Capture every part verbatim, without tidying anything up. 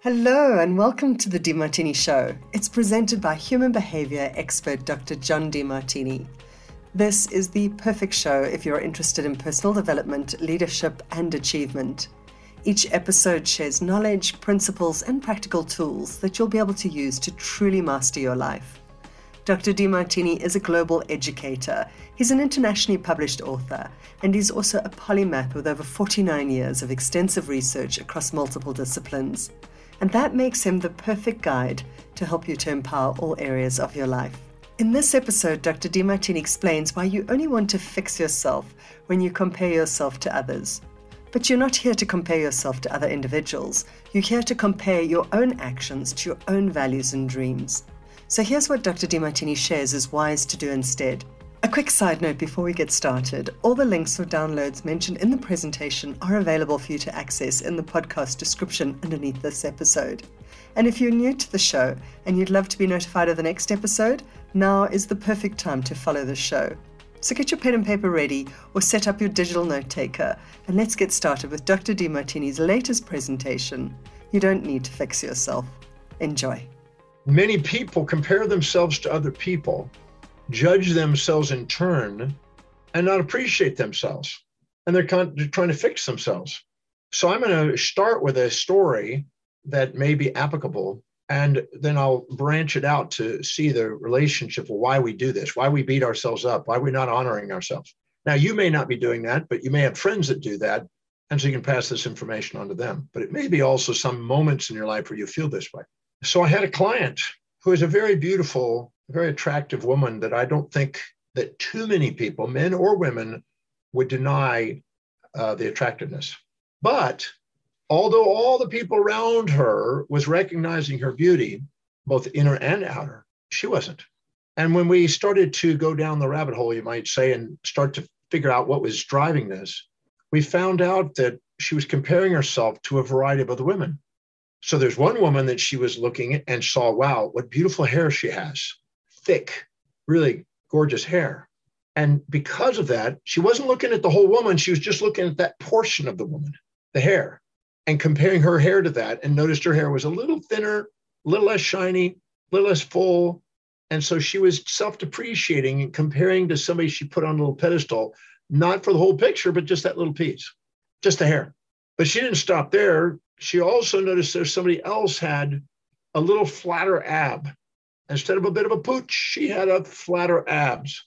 Hello and welcome to the Demartini Show. It's presented by human behavior expert Doctor John Demartini. This is the perfect show if you're interested in personal development, leadership, and achievement. Each episode shares knowledge, principles, and practical tools that you'll be able to use to truly master your life. Doctor Demartini is a global educator. He's an internationally published author, and he's also a polymath with over forty-nine years of extensive research across multiple disciplines. And that makes him the perfect guide to help you to empower all areas of your life. In this episode, Doctor Demartini explains why you only want to fix yourself when you compare yourself to others. But you're not here to compare yourself to other individuals. You're here to compare your own actions to your own values and dreams. So here's what Doctor Demartini shares is wise to do instead. A quick side note before we get started, all the links or downloads mentioned in the presentation are available for you to access in the podcast description underneath this episode. And if you're new to the show and you'd love to be notified of the next episode, now is the perfect time to follow the show. So get your pen and paper ready or set up your digital note taker and let's get started with Doctor Demartini's latest presentation. You don't need to fix yourself. Enjoy. Many people compare themselves to other people, judge themselves in turn, and not appreciate themselves. And they're, con- they're trying to fix themselves. So I'm going to start with a story that may be applicable, and then I'll branch it out to see the relationship of why we do this, why we beat ourselves up, why we're not honoring ourselves. Now, you may not be doing that, but you may have friends that do that, and so you can pass this information on to them. But it may be also some moments in your life where you feel this way. So I had a client who is a very beautiful, very attractive woman that I don't think that too many people, men or women, would deny uh, the attractiveness. But although all the people around her was recognizing her beauty, both inner and outer, she wasn't. And when we started to go down the rabbit hole, you might say, and start to figure out what was driving this, we found out that she was comparing herself to a variety of other women. So there's one woman that she was looking at and saw, wow, what beautiful hair she has. Thick, really gorgeous hair. And because of that, she wasn't looking at the whole woman. She was just looking at that portion of the woman, the hair, and comparing her hair to that, and noticed her hair was a little thinner, a little less shiny, a little less full. And so she was self-depreciating and comparing to somebody she put on a little pedestal, not for the whole picture, but just that little piece, just the hair. But she didn't stop there. She also noticed there's somebody else had a little flatter ab. Instead of a bit of a pooch, she had a flatter abs.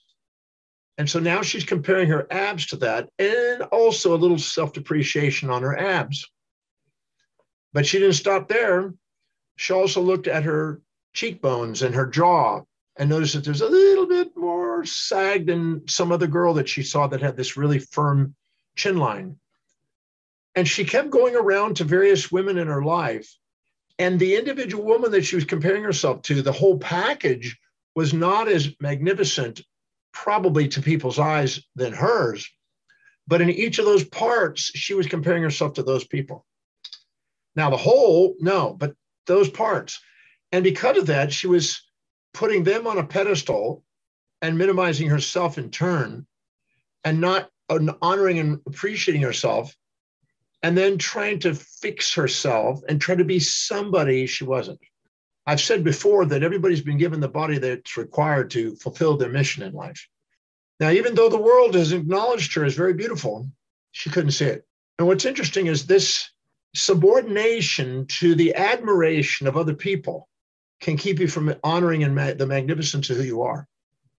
And so now she's comparing her abs to that, and also a little self-depreciation on her abs. But she didn't stop there. She also looked at her cheekbones and her jaw and noticed that there's a little bit more sag than some other girl that she saw that had this really firm chin line. And she kept going around to various women in her life. And the individual woman that she was comparing herself to, the whole package was not as magnificent, probably to people's eyes, than hers. But in each of those parts, she was comparing herself to those people. Now, the whole, no, but those parts. And because of that, she was putting them on a pedestal and minimizing herself in turn, and not honoring and appreciating herself, and then trying to fix herself and try to be somebody she wasn't. I've said before that everybody's been given the body that's required to fulfill their mission in life. Now, even though the world has acknowledged her as very beautiful, she couldn't see it. And what's interesting is this subordination to the admiration of other people can keep you from honoring and ma- the magnificence of who you are.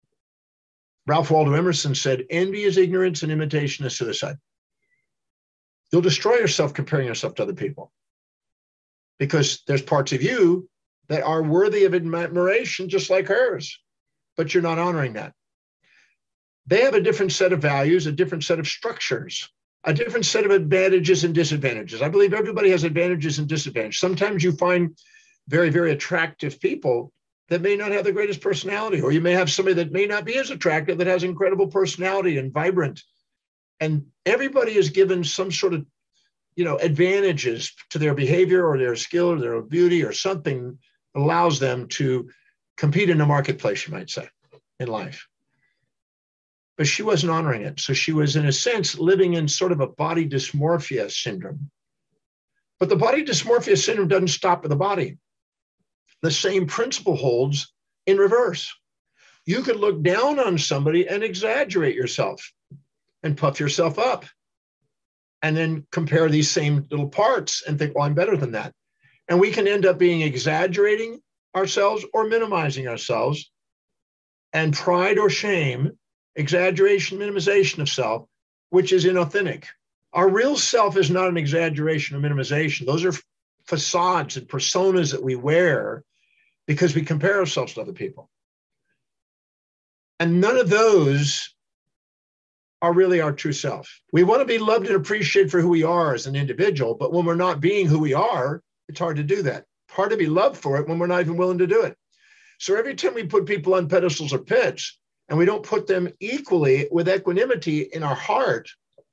Ralph Waldo Emerson said, envy is ignorance and imitation is suicide. You'll destroy yourself comparing yourself to other people, because there's parts of you that are worthy of admiration just like hers, but you're not honoring that. They have a different set of values, a different set of structures, a different set of advantages and disadvantages. I believe everybody has advantages and disadvantages. Sometimes you find very, very attractive people that may not have the greatest personality, or you may have somebody that may not be as attractive that has incredible personality and vibrant. And everybody is given some sort of, you know, advantages to their behavior or their skill or their beauty or something that allows them to compete in the marketplace, you might say, in life. But she wasn't honoring it. So she was, in a sense, living in sort of a body dysmorphia syndrome. But the body dysmorphia syndrome doesn't stop with the body. The same principle holds in reverse. You could look down on somebody and exaggerate yourself and puff yourself up, and then compare these same little parts and think, well, I'm better than that. And we can end up being exaggerating ourselves or minimizing ourselves. And pride or shame, exaggeration, minimization of self, which is inauthentic. Our real self is not an exaggeration or minimization. Those are facades and personas that we wear because we compare ourselves to other people. And none of those are really our true self. We want to be loved and appreciated for who we are as an individual, but when we're not being who we are, it's hard to do that. It's hard to be loved for it when we're not even willing to do it. So every time we put people on pedestals or pits, and we don't put them equally with equanimity in our heart,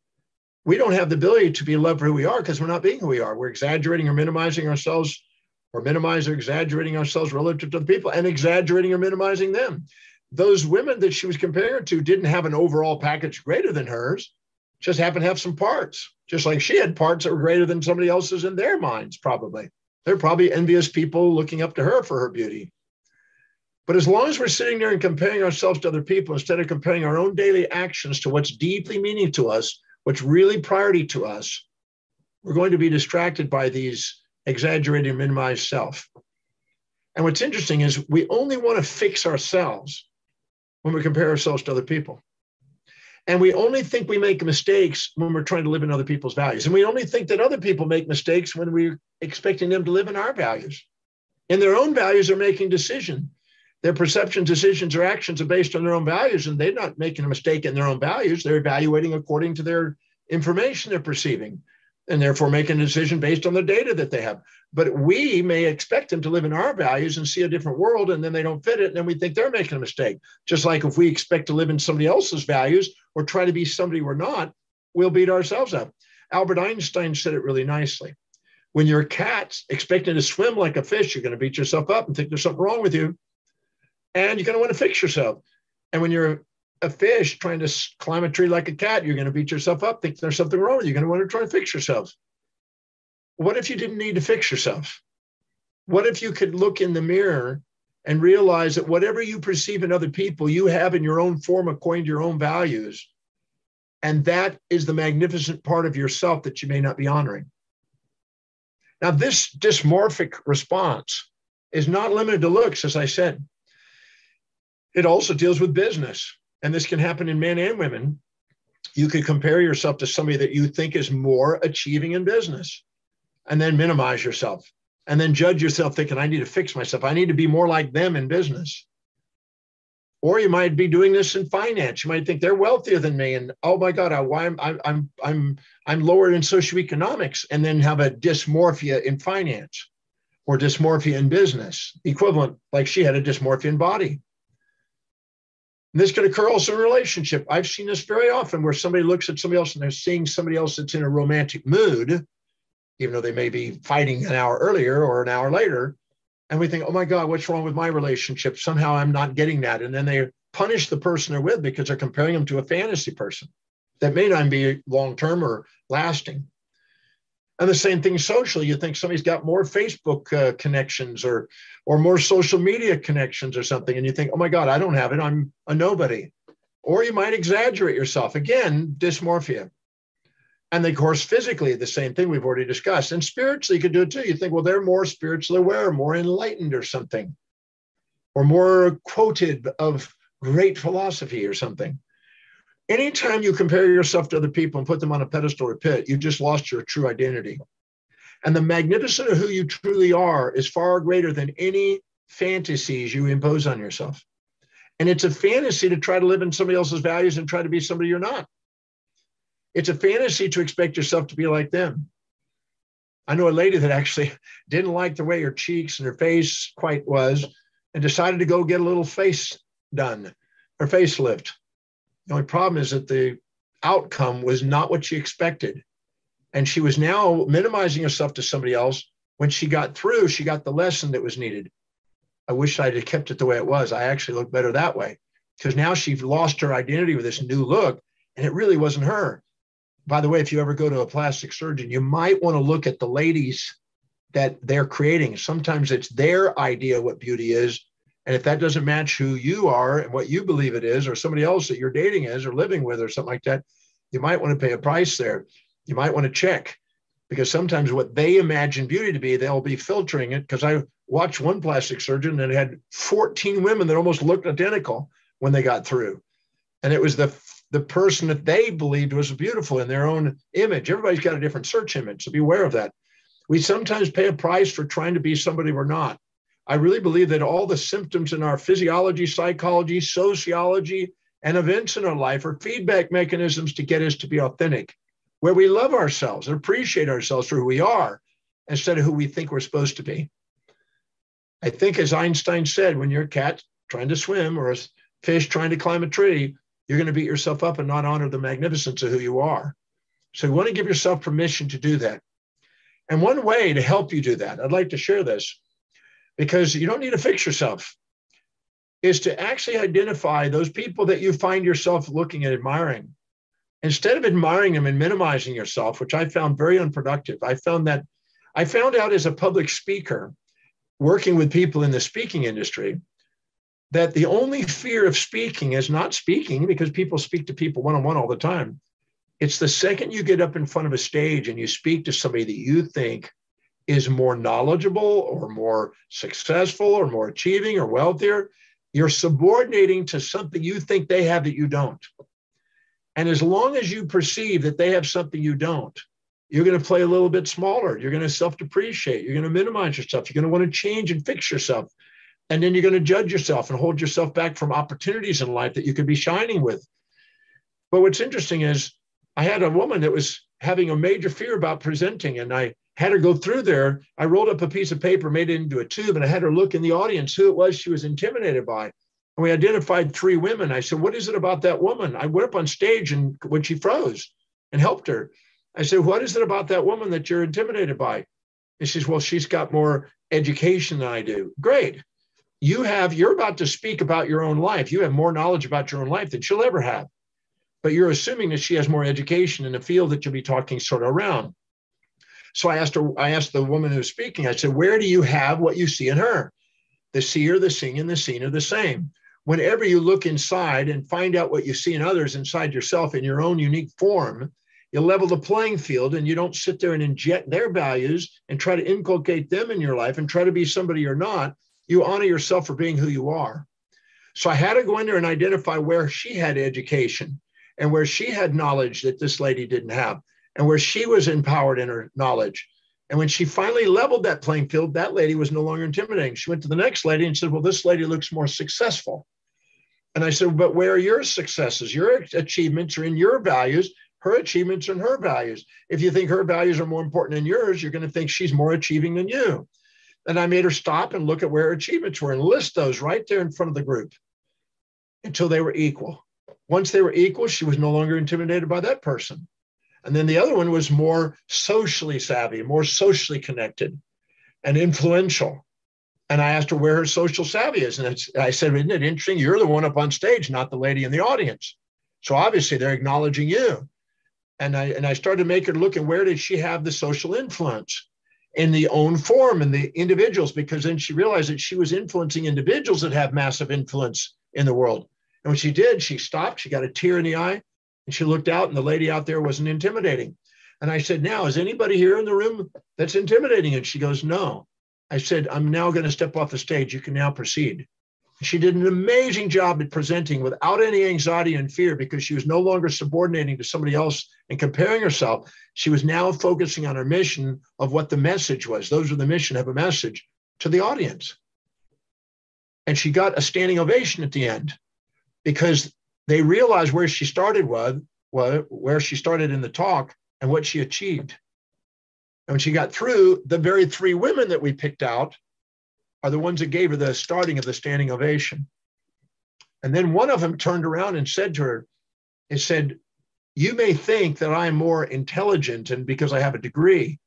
we don't have the ability to be loved for who we are because we're not being who we are. We're exaggerating or minimizing ourselves, or minimizing or exaggerating ourselves relative to the people, and exaggerating or minimizing them. Those women that she was compared to didn't have an overall package greater than hers, just happened to have some parts, just like she had parts that were greater than somebody else's in their minds, probably. They're probably envious people looking up to her for her beauty. But as long as we're sitting there and comparing ourselves to other people, instead of comparing our own daily actions to what's deeply meaning to us, what's really priority to us, we're going to be distracted by these exaggerated and minimized self. And what's interesting is we only want to fix ourselves when we compare ourselves to other people. And we only think we make mistakes when we're trying to live in other people's values. And we only think that other people make mistakes when we're expecting them to live in our values. In their own values, they're making decisions. Their perceptions, decisions, or actions are based on their own values, and they're not making a mistake in their own values. They're evaluating according to their information they're perceiving, and therefore making a decision based on the data that they have. But we may expect them to live in our values and see a different world, and then they don't fit it, and then we think they're making a mistake. Just like if we expect to live in somebody else's values or try to be somebody we're not, we'll beat ourselves up. Albert Einstein said it really nicely. When you're a cat expecting to swim like a fish, you're going to beat yourself up and think there's something wrong with you. And you're going to want to fix yourself. And when you're a fish trying to climb a tree like a cat, you're going to beat yourself up, think there's something wrong with you. You're going to want to try to fix yourself. What if you didn't need to fix yourself? What if you could look in the mirror and realize that whatever you perceive in other people, you have in your own form according to your own values. And that is the magnificent part of yourself that you may not be honoring. Now, this dysmorphic response is not limited to looks, as I said. It also deals with business. And this can happen in men and women. You could compare yourself to somebody that you think is more achieving in business, and then minimize yourself, and then judge yourself thinking, I need to fix myself. I need to be more like them in business. Or you might be doing this in finance. You might think they're wealthier than me. And oh my God, I, why I'm, I'm, I'm, I'm lower in socioeconomics, and then have a dysmorphia in finance or dysmorphia in business, equivalent, like she had a dysmorphia in body. And this can occur also in a relationship. I've seen this very often where somebody looks at somebody else and they're seeing somebody else that's in a romantic mood, even though they may be fighting an hour earlier or an hour later. And we think, oh my God, what's wrong with my relationship? Somehow I'm not getting that. And then they punish the person they're with because they're comparing them to a fantasy person that may not be long-term or lasting. And the same thing socially. You think somebody's got more Facebook uh, connections or, or more social media connections or something. And you think, oh my God, I don't have it. I'm a nobody. Or you might exaggerate yourself. Again, dysmorphia. And of course, physically, the same thing we've already discussed. And spiritually, you could do it too. You think, well, they're more spiritually aware, more enlightened or something, or more quoted of great philosophy or something. Anytime you compare yourself to other people and put them on a pedestal or pit, you just lost your true identity. And the magnificence of who you truly are is far greater than any fantasies you impose on yourself. And it's a fantasy to try to live in somebody else's values and try to be somebody you're not. It's a fantasy to expect yourself to be like them. I know a lady that actually didn't like the way her cheeks and her face quite was and decided to go get a little face done, her facelift. The only problem is that the outcome was not what she expected. And she was now minimizing herself to somebody else. When she got through, she got the lesson that was needed. I wish I'd have kept it the way it was. I actually look better that way, because now she's lost her identity with this new look, and it really wasn't her. by the way, if you ever go to a plastic surgeon, you might want to look at the ladies that they're creating. Sometimes it's their idea of what beauty is. And if that doesn't match who you are and what you believe it is, or somebody else that you're dating is or living with or something like that, you might want to pay a price there. You might want to check, because sometimes what they imagine beauty to be, they'll be filtering it. Because I watched one plastic surgeon that had fourteen women that almost looked identical when they got through. And it was the, the person that they believed was beautiful in their own image. Everybody's got a different search image, so be aware of that. We sometimes pay a price for trying to be somebody we're not. I really believe that all the symptoms in our physiology, psychology, sociology, and events in our life are feedback mechanisms to get us to be authentic, where we love ourselves and appreciate ourselves for who we are instead of who we think we're supposed to be. I think, as Einstein said, when you're a cat trying to swim or a fish trying to climb a tree, you're going to beat yourself up and not honor the magnificence of who you are. So you want to give yourself permission to do that. And one way to help you do that, I'd like to share this, because you don't need to fix yourself, is to actually identify those people that you find yourself looking and admiring. Instead of admiring them and minimizing yourself, which I found very unproductive, I found that I found out as a public speaker, working with people in the speaking industry, that the only fear of speaking is not speaking, because people speak to people one-on-one all the time. It's the second you get up in front of a stage and you speak to somebody that you think is more knowledgeable or more successful or more achieving or wealthier, you're subordinating to something you think they have that you don't. And as long as you perceive that they have something you don't, you're going to play a little bit smaller. You're going to self-depreciate. You're going to minimize yourself. You're going to want to change and fix yourself. And then you're going to judge yourself and hold yourself back from opportunities in life that you could be shining with. But what's interesting is I had a woman that was having a major fear about presenting, and I had her go through there. I rolled up a piece of paper, made it into a tube, and I had her look in the audience who it was she was intimidated by. And we identified three women. I said, what is it about that woman? I went up on stage and when she froze and helped her, I said, what is it about that woman that you're intimidated by? And she says, well, she's got more education than I do. Great. You have, you're about to speak about your own life. You have more knowledge about your own life than she'll ever have. But you're assuming that she has more education in the field that you'll be talking sort of around. So I asked her, I asked the woman who was speaking, I said, where do you have what you see in her? The seer, the seeing, and the seen are the same. Whenever you look inside and find out what you see in others inside yourself in your own unique form, you level the playing field, and you don't sit there and inject their values and try to inculcate them in your life and try to be somebody you're not. You honor yourself for being who you are. So I had to go in there and identify where she had education and where she had knowledge that this lady didn't have, and where she was empowered in her knowledge. And when she finally leveled that playing field, that lady was no longer intimidating. She went to the next lady and said, well, this lady looks more successful. And I said, but where are your successes? Your achievements are in your values. Her achievements are in her values. If you think her values are more important than yours, you're going to think she's more achieving than you. And I made her stop and look at where her achievements were and list those right there in front of the group until they were equal. Once they were equal, she was no longer intimidated by that person. And then the other one was more socially savvy, more socially connected and influential. And I asked her where her social savvy is. And it's, I said, isn't it interesting? You're the one up on stage, not the lady in the audience. So obviously they're acknowledging you. And I, and I started to make her look at where did she have the social influence in the own form and the individuals, because then she realized that she was influencing individuals that have massive influence in the world. And when she did, she stopped, she got a tear in the eye, and she looked out, and the lady out there wasn't intimidating. And I said, now, is anybody here in the room that's intimidating? And she goes, no. I said, I'm now going to step off the stage. You can now proceed. She did an amazing job at presenting without any anxiety and fear, because she was no longer subordinating to somebody else and comparing herself. She was now focusing on her mission of what the message was. Those are the mission, have a message to the audience. And she got a standing ovation at the end, because they realized where she started with, where she started in the talk and what she achieved. And when she got through, the very three women that we picked out are the ones that gave her the starting of the standing ovation. And then one of them turned around and said to her, it said, you may think that I'm more intelligent and because I have a degree,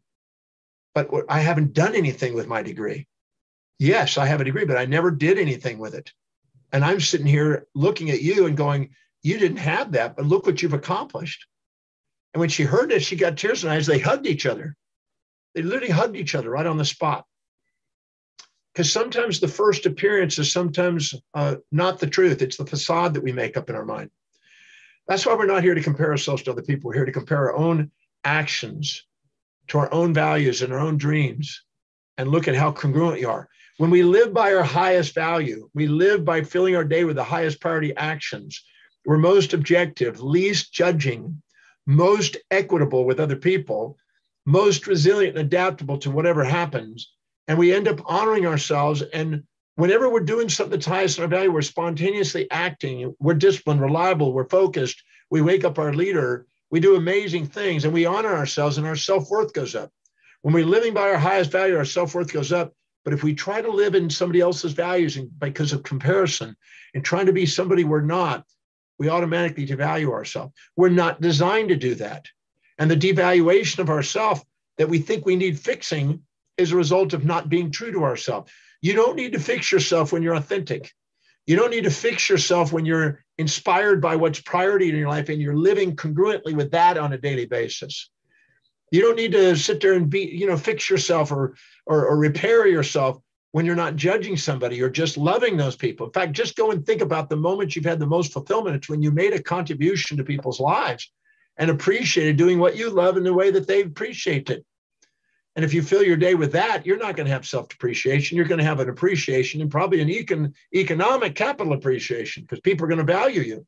but I haven't done anything with my degree. Yes, I have a degree, but I never did anything with it. And I'm sitting here looking at you and going, you didn't have that, but look what you've accomplished. And when she heard it, she got tears in her eyes. They hugged each other. They literally hugged each other right on the spot. Because sometimes the first appearance is sometimes uh, not the truth. It's the facade that we make up in our mind. That's why we're not here to compare ourselves to other people. We're here to compare our own actions to our own values and our own dreams and look at how congruent you are. When we live by our highest value, we live by filling our day with the highest priority actions. We're most objective, least judging, most equitable with other people, most resilient and adaptable to whatever happens. And we end up honoring ourselves. And whenever we're doing something that's highest in our value, we're spontaneously acting. We're disciplined, reliable, we're focused. We wake up our leader. We do amazing things and we honor ourselves and our self-worth goes up. When we're living by our highest value, our self-worth goes up. But if we try to live in somebody else's values and because of comparison and trying to be somebody we're not, we automatically devalue ourselves. We're not designed to do that. And the devaluation of ourselves that we think we need fixing is a result of not being true to ourselves. You don't need to fix yourself when you're authentic. You don't need to fix yourself when you're inspired by what's priority in your life and you're living congruently with that on a daily basis. You don't need to sit there and be, you know, fix yourself or, or, or repair yourself when you're not judging somebody. You're just loving those people. In fact, just go and think about the moment you've had the most fulfillment. It's when you made a contribution to people's lives and appreciated doing what you love in the way that they appreciate it. And if you fill your day with that, you're not going to have self-depreciation. You're going to have an appreciation and probably an econ- economic capital appreciation because people are going to value you.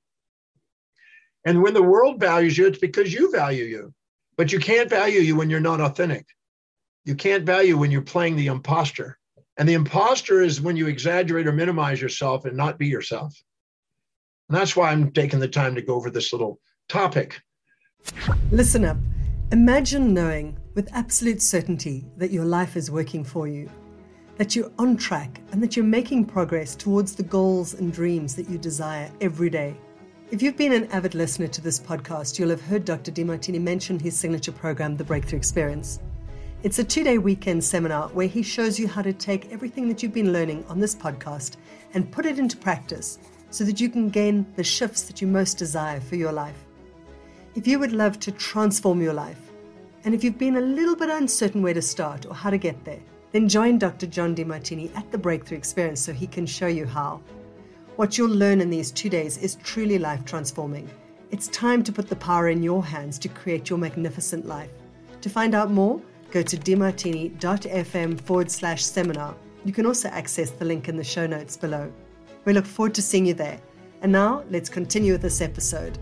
And when the world values you, it's because you value you. But you can't value you when you're not authentic. You can't value when you're playing the imposter. And the imposter is when you exaggerate or minimize yourself and not be yourself. And that's why I'm taking the time to go over this little topic. Listen up. Imagine knowing with absolute certainty that your life is working for you, that you're on track and that you're making progress towards the goals and dreams that you desire every day. If you've been an avid listener to this podcast, you'll have heard Doctor Demartini mention his signature program, The Breakthrough Experience. It's a two-day weekend seminar where he shows you how to take everything that you've been learning on this podcast and put it into practice so that you can gain the shifts that you most desire for your life. If you would love to transform your life, and if you've been a little bit uncertain where to start or how to get there, then join Doctor John Demartini at the Breakthrough Experience so he can show you how. What you'll learn in these two days is truly life-transforming. It's time to put the power in your hands to create your magnificent life. To find out more, go to demartini.fm forward slash seminar. You can also access the link in the show notes below. We look forward to seeing you there. And now, let's continue with this episode.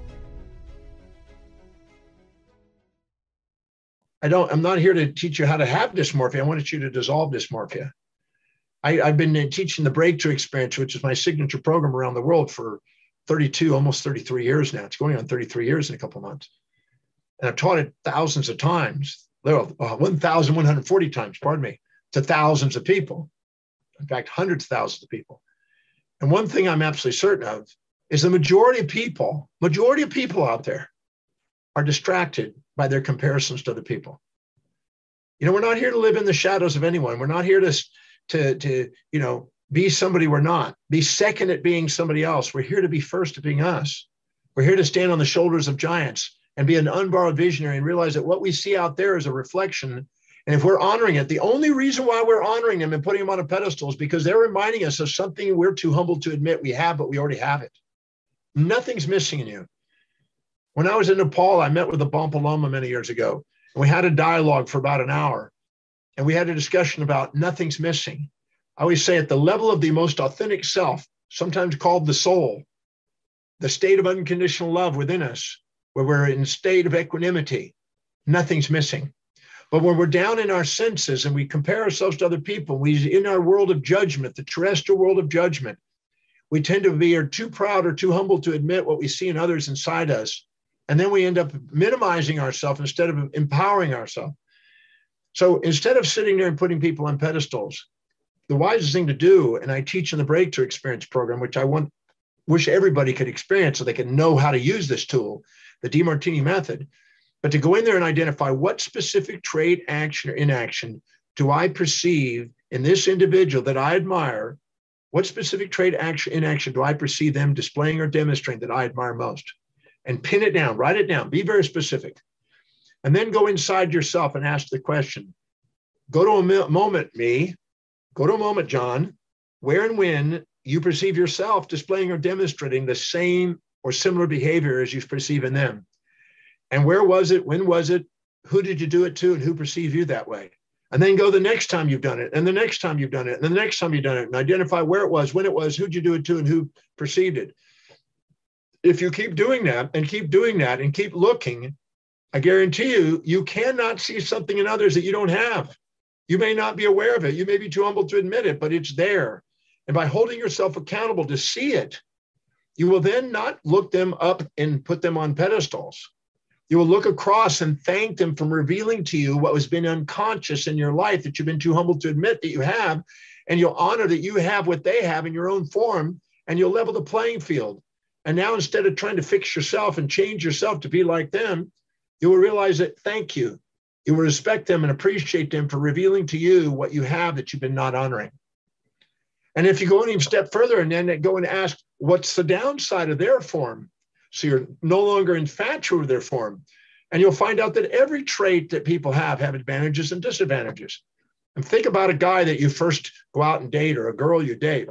I don't, I'm not here to teach you how to have dysmorphia. I wanted you to dissolve dysmorphia. I, I've been teaching the Breakthrough Experience, which is my signature program around the world for thirty-two, almost thirty-three years now. It's going on thirty-three years in a couple of months. And I've taught it thousands of times, one thousand one hundred forty times, pardon me, to thousands of people. In fact, hundreds of thousands of people. And one thing I'm absolutely certain of is the majority of people, majority of people out there are distracted by their comparisons to other people. You know, we're not here to live in the shadows of anyone. We're not here to, to, to, you know, be somebody we're not, be second at being somebody else. We're here to be first at being us. We're here to stand on the shoulders of giants and be an unborrowed visionary and realize that what we see out there is a reflection. And if we're honoring it, the only reason why we're honoring them and putting them on a pedestal is because they're reminding us of something we're too humble to admit we have, but we already have it. Nothing's missing in you. When I was in Nepal, I met with the Bonpo Lama many years ago, and we had a dialogue for about an hour, and we had a discussion about nothing's missing. I always say at the level of the most authentic self, sometimes called the soul, the state of unconditional love within us, where we're in a state of equanimity, nothing's missing. But when we're down in our senses and we compare ourselves to other people, we in our world of judgment, the terrestrial world of judgment, we tend to be too proud or too humble to admit what we see in others inside us. And then we end up minimizing ourselves instead of empowering ourselves. So instead of sitting there and putting people on pedestals, the wisest thing to do, and I teach in the Breakthrough Experience program, which I want, wish everybody could experience so they can know how to use this tool, the Demartini method, but to go in there and identify what specific trait, action, or inaction do I perceive in this individual that I admire. What specific trait, action, inaction do I perceive them displaying or demonstrating that I admire most? And pin it down, write it down, be very specific. And then go inside yourself and ask the question, go to a moment, me, go to a moment, John, where and when you perceive yourself displaying or demonstrating the same or similar behavior as you perceive in them. And where was it? When was it? Who did you do it to? And who perceived you that way? And then go the next time you've done it, and the next time you've done it, and the next time you've done it, and identify where it was, when it was, who'd you do it to, and who perceived it. If you keep doing that and keep doing that and keep looking, I guarantee you, you cannot see something in others that you don't have. You may not be aware of it. You may be too humble to admit it, but it's there. And by holding yourself accountable to see it, you will then not look them up and put them on pedestals. You will look across and thank them for revealing to you what has been unconscious in your life that you've been too humble to admit that you have. And you'll honor that you have what they have in your own form, and you'll level the playing field. And now, instead of trying to fix yourself and change yourself to be like them, you will realize that thank you. You will respect them and appreciate them for revealing to you what you have that you've been not honoring. And if you go any step further and then go and ask, what's the downside of their form? So you're no longer infatuated with their form. And you'll find out that every trait that people have have advantages and disadvantages. And think about a guy that you first go out and date, or a girl you date.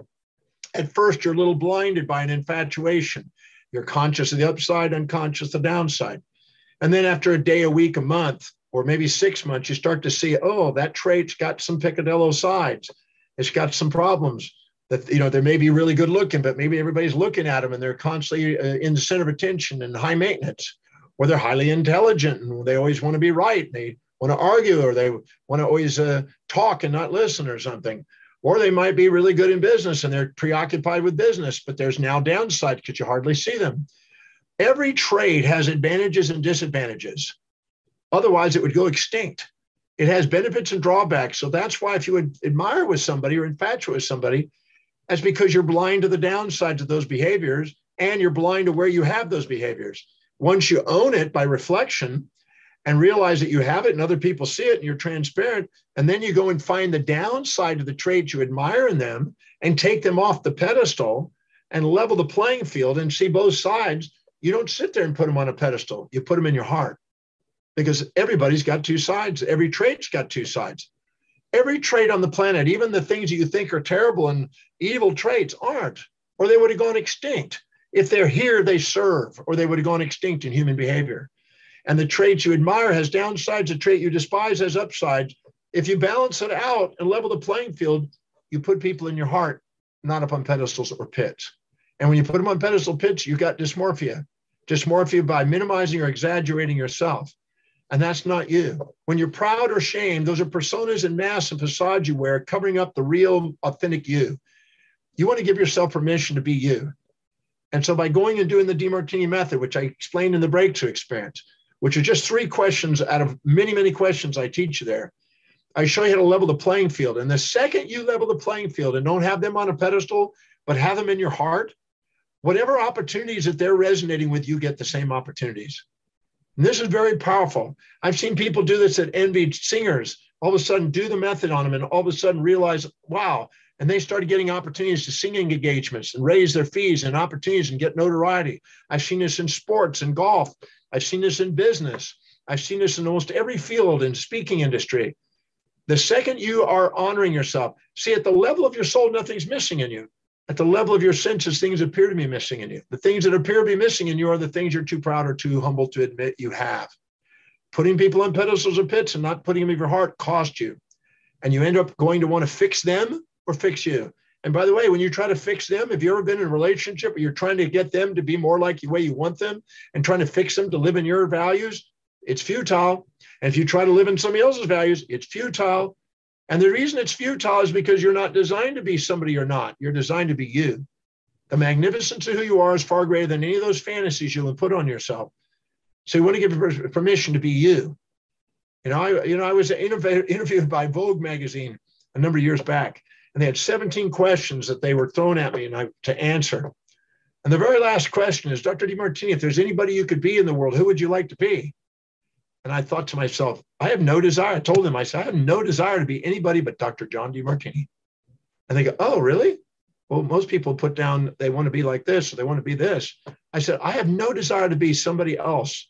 At first, you're a little blinded by an infatuation. You're conscious of the upside, unconscious of the downside. And then after a day, a week, a month, or maybe six months, you start to see, oh, that trait's got some picadillo sides. It's got some problems. That, you know, they may be really good looking, but maybe everybody's looking at them and they're constantly uh, in the center of attention and high maintenance, or they're highly intelligent and they always want to be right. And they want to argue, or they want to always uh, talk and not listen or something. Or they might be really good in business and they're preoccupied with business, but there's now downsides because you hardly see them. Every trait has advantages and disadvantages. Otherwise, it would go extinct. It has benefits and drawbacks. So that's why if you would admire with somebody or infatuate with somebody, that's because you're blind to the downsides of those behaviors, and you're blind to where you have those behaviors. Once you own it by reflection and realize that you have it and other people see it and you're transparent, and then you go and find the downside of the traits you admire in them and take them off the pedestal and level the playing field and see both sides, you don't sit there and put them on a pedestal. You put them in your heart, because everybody's got two sides. Every trait's got two sides. Every trait on the planet, even the things that you think are terrible and evil traits, aren't, or they would have gone extinct. If they're here, they serve, or they would have gone extinct in human behavior. And the traits you admire has downsides. The trait you despise has upsides. If you balance it out and level the playing field, you put people in your heart, not up on pedestals or pits. And when you put them on pedestal pits, you've got dysmorphia. Dysmorphia by minimizing or exaggerating yourself. And that's not you. When you're proud or ashamed, those are personas and masks and facades you wear, covering up the real, authentic you. You want to give yourself permission to be you. And so by going and doing the Demartini method, which I explained in the breakthrough experience, which are just three questions out of many, many questions I teach you there, I show you how to level the playing field. And the second you level the playing field and don't have them on a pedestal, but have them in your heart, whatever opportunities that they're resonating with, you get the same opportunities. And this is very powerful. I've seen people do this that envied singers, all of a sudden do the method on them and all of a sudden realize, wow, and they started getting opportunities to singing engagements and raise their fees and opportunities and get notoriety. I've seen this in sports and golf. I've seen this in business. I've seen this in almost every field in speaking industry. The second you are honoring yourself, see, at the level of your soul, nothing's missing in you. At the level of your senses, things appear to be missing in you. The things that appear to be missing in you are the things you're too proud or too humble to admit you have. Putting people on pedestals or pits and not putting them in your heart cost you. And you end up going to want to fix them or fix you. And by the way, when you try to fix them, have you ever been in a relationship where you're trying to get them to be more like the way you want them and trying to fix them to live in your values? It's futile. And if you try to live in somebody else's values, it's futile. And the reason it's futile is because you're not designed to be somebody you're not. You're designed to be you. The magnificence of who you are is far greater than any of those fantasies you'll put on yourself. So you want to give permission to be you. You know, I, you know, I was interviewed by Vogue magazine a number of years back, and they had seventeen questions that they were thrown at me and I to answer. And the very last question is, Doctor Demartini, if there's anybody you could be in the world, who would you like to be? And I thought to myself, I have no desire. I told them, I said, I have no desire to be anybody but Doctor John Demartini. And they go, oh, really? Well, most people put down, they want to be like this, or they want to be this. I said, I have no desire to be somebody else.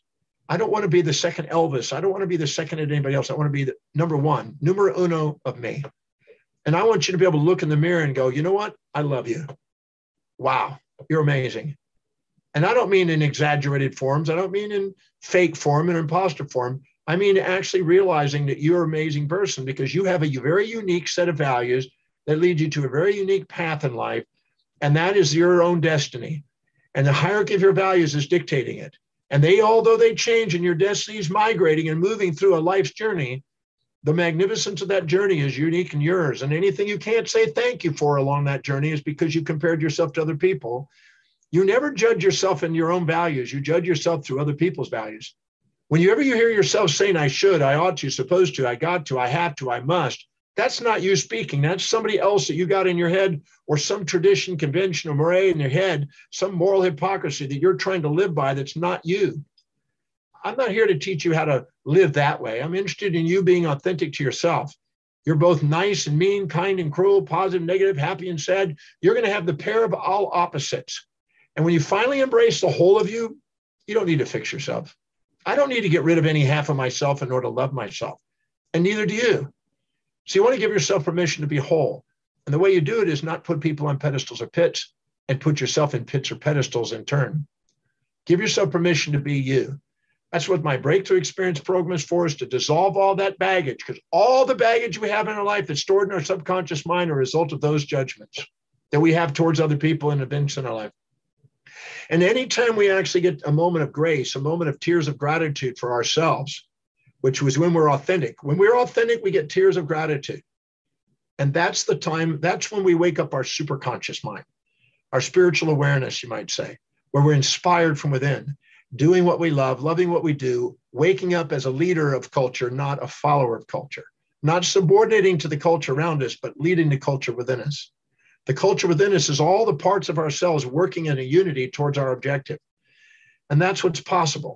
I don't want to be the second Elvis. I don't want to be the second to anybody else. I want to be the number one, numero uno of me. And I want you to be able to look in the mirror and go, you know what? I love you. Wow, you're amazing. And I don't mean in exaggerated forms. I don't mean in fake form and imposter form. I mean actually realizing that you're an amazing person because you have a very unique set of values that lead you to a very unique path in life. And that is your own destiny. And the hierarchy of your values is dictating it. And they, although they change and your destiny is migrating and moving through a life's journey, the magnificence of that journey is unique and yours. And anything you can't say thank you for along that journey is because you compared yourself to other people. You never judge yourself in your own values. You judge yourself through other people's values. Whenever you hear yourself saying, I should, I ought to, supposed to, I got to, I have to, I must, that's not you speaking. That's somebody else that you got in your head or some tradition, convention, or moray in your head, some moral hypocrisy that you're trying to live by that's not you. I'm not here to teach you how to live that way. I'm interested in you being authentic to yourself. You're both nice and mean, kind and cruel, positive, negative, happy and sad. You're going to have the pair of all opposites. And when you finally embrace the whole of you, you don't need to fix yourself. I don't need to get rid of any half of myself in order to love myself. And neither do you. So you want to give yourself permission to be whole. And the way you do it is not put people on pedestals or pits and put yourself in pits or pedestals in turn. Give yourself permission to be you. That's what my Breakthrough Experience program is for, is to dissolve all that baggage, because all the baggage we have in our life that's stored in our subconscious mind are a result of those judgments that we have towards other people and events in our life. And anytime we actually get a moment of grace, a moment of tears of gratitude for ourselves, which was when we're authentic. When we're authentic, we get tears of gratitude. And that's the time, that's when we wake up our superconscious mind, our spiritual awareness, you might say, where we're inspired from within, doing what we love, loving what we do, waking up as a leader of culture, not a follower of culture, not subordinating to the culture around us, but leading the culture within us. The culture within us is all the parts of ourselves working in a unity towards our objective. And that's what's possible.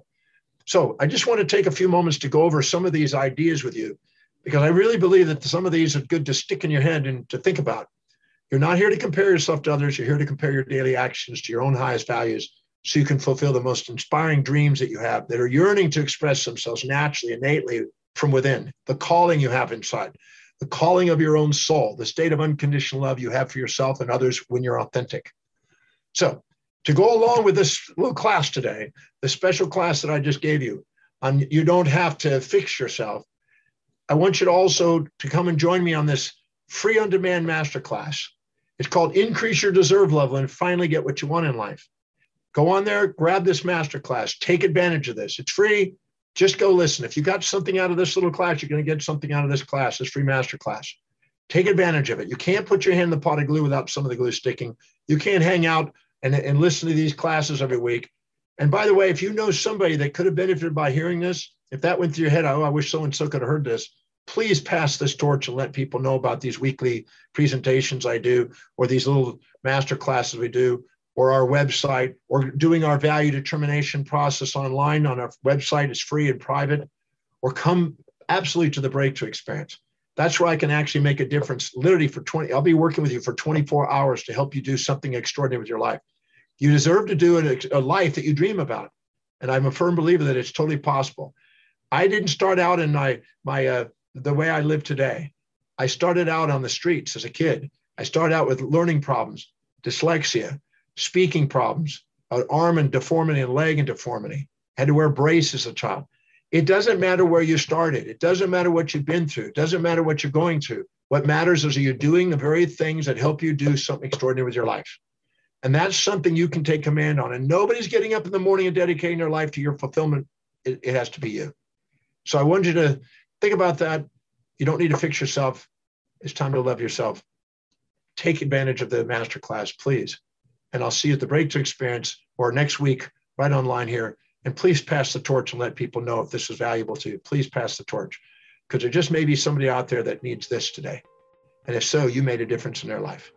So I just want to take a few moments to go over some of these ideas with you, because I really believe that some of these are good to stick in your head and to think about. You're not here to compare yourself to others. You're here to compare your daily actions to your own highest values so you can fulfill the most inspiring dreams that you have that are yearning to express themselves naturally, innately from within, the calling you have inside, the calling of your own soul, the state of unconditional love you have for yourself and others when you're authentic. So to go along with this little class today, the special class that I just gave you on you don't have to fix yourself, I want you to also to come and join me on this free on-demand masterclass. It's called Increase Your Deserve Level and Finally Get What You Want in Life. Go on there, grab this masterclass, take advantage of this. It's free. Just go listen. If you got something out of this little class, you're going to get something out of this class, this free masterclass. Take advantage of it. You can't put your hand in the pot of glue without some of the glue sticking. You can't hang out and, and listen to these classes every week. And by the way, if you know somebody that could have benefited by hearing this, if that went through your head, oh, I wish so-and-so could have heard this, please pass this torch and let people know about these weekly presentations I do, or these little master classes we do, or our website, or doing our value determination process online on our website. It's free and private. Or come absolutely to the Breakthrough Experience. That's where I can actually make a difference. Literally for twenty, I'll be working with you for twenty-four hours to help you do something extraordinary with your life. You deserve to do a, a life that you dream about. And I'm a firm believer that it's totally possible. I didn't start out in my, my uh, the way I live today. I started out on the streets as a kid. I started out with learning problems, dyslexia, speaking problems, an arm and deformity and leg and deformity. Had to wear braces as a child. It doesn't matter where you started. It doesn't matter what you've been through. It doesn't matter what you're going through. What matters is, are you doing the very things that help you do something extraordinary with your life? And that's something you can take command on. And nobody's getting up in the morning and dedicating their life to your fulfillment. It, it has to be you. So I want you to think about that. You don't need to fix yourself. It's time to love yourself. Take advantage of the masterclass, please. And I'll see you at the Breakthrough Experience or next week right online here. And please pass the torch and let people know if this is valuable to you. Please pass the torch, because there just may be somebody out there that needs this today. And if so, you made a difference in their life.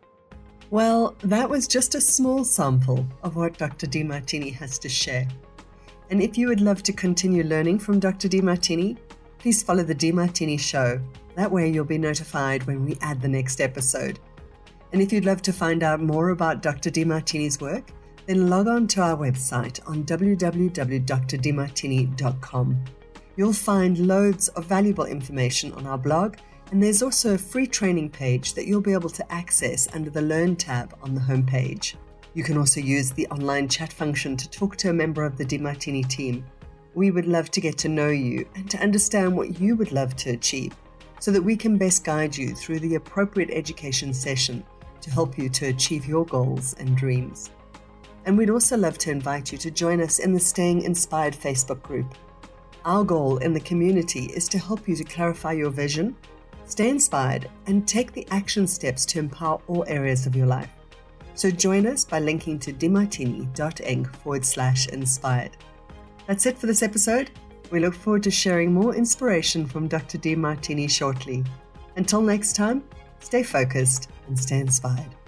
Well, that was just a small sample of what Doctor Demartini has to share. And if you would love to continue learning from Doctor Demartini, please follow The Demartini Show. That way you'll be notified when we add the next episode. And if you'd love to find out more about Doctor Demartini's work, then log on to our website on w w w dot d r demartini dot com. You'll find loads of valuable information on our blog, and there's also a free training page that you'll be able to access under the Learn tab on the homepage. You can also use the online chat function to talk to a member of the Demartini team. We would love to get to know you and to understand what you would love to achieve, so that we can best guide you through the appropriate education session to help you to achieve your goals and dreams. And we'd also love to invite you to join us in the Staying Inspired Facebook group. Our goal in the community is to help you to clarify your vision, stay inspired, and take the action steps to empower all areas of your life. So join us by linking to demartini.inc forward slash inspired. That's it for this episode. We look forward to sharing more inspiration from Doctor Demartini shortly. Until next time, stay focused and stay inspired.